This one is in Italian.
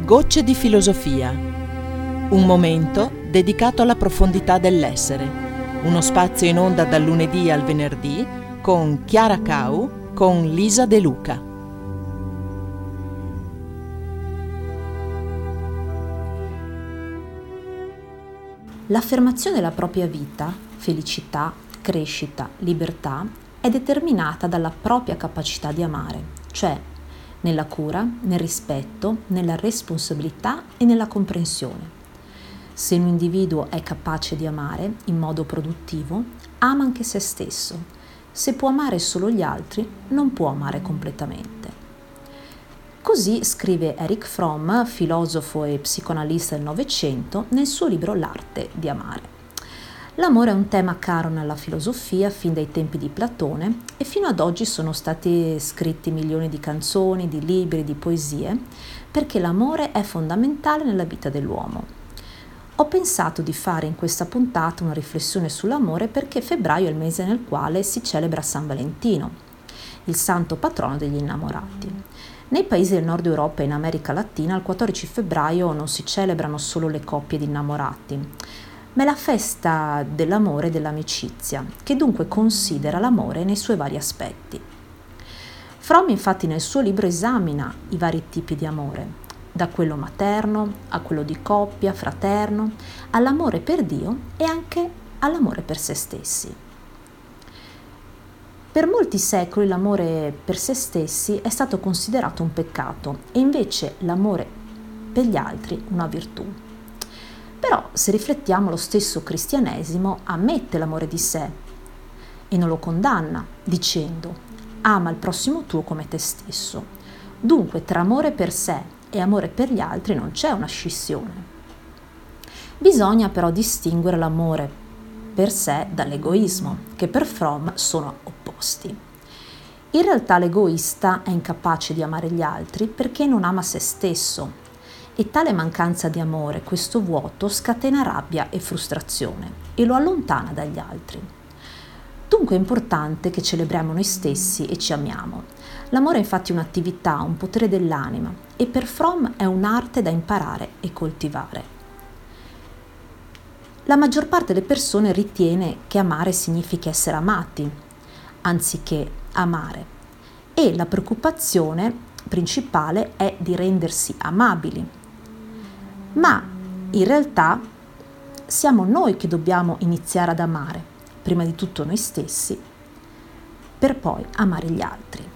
Gocce di filosofia. Un momento dedicato alla profondità dell'essere. Uno spazio in onda dal lunedì al venerdì con Chiara Cau, con Lisa De Luca. L'affermazione della propria vita, felicità, crescita, libertà è determinata dalla propria capacità di amare, cioè nella cura, nel rispetto, nella responsabilità e nella comprensione. Se un individuo è capace di amare in modo produttivo, ama anche se stesso. Se può amare solo gli altri, non può amare completamente. Così scrive Erich Fromm, filosofo e psicoanalista del Novecento, nel suo libro L'arte di amare. L'amore è un tema caro nella filosofia fin dai tempi di Platone e fino ad oggi sono stati scritti milioni di canzoni, di libri, di poesie, perché l'amore è fondamentale nella vita dell'uomo. Ho pensato di fare in questa puntata una riflessione sull'amore perché febbraio è il mese nel quale si celebra San Valentino, il santo patrono degli innamorati. Nei paesi del nord Europa e in America Latina il 14 febbraio non si celebrano solo le coppie di innamorati, ma è la festa dell'amore e dell'amicizia, che dunque considera l'amore nei suoi vari aspetti. Fromm infatti nel suo libro esamina i vari tipi di amore, da quello materno a quello di coppia, fraterno, all'amore per Dio e anche all'amore per se stessi. Per molti secoli l'amore per se stessi è stato considerato un peccato e invece l'amore per gli altri una virtù. Però se riflettiamo, lo stesso cristianesimo ammette l'amore di sé e non lo condanna, dicendo: ama il prossimo tuo come te stesso. Dunque tra amore per sé e amore per gli altri non c'è una scissione. Bisogna però distinguere l'amore per sé dall'egoismo, che per Fromm sono opposti. In realtà l'egoista è incapace di amare gli altri perché non ama se stesso. E tale mancanza di amore, questo vuoto, scatena rabbia e frustrazione e lo allontana dagli altri. Dunque è importante che celebriamo noi stessi e ci amiamo. L'amore è infatti un'attività, un potere dell'anima e per Fromm è un'arte da imparare e coltivare. La maggior parte delle persone ritiene che amare significhi essere amati, anziché amare, e la preoccupazione principale è di rendersi amabili. Ma in realtà siamo noi che dobbiamo iniziare ad amare, prima di tutto noi stessi, per poi amare gli altri.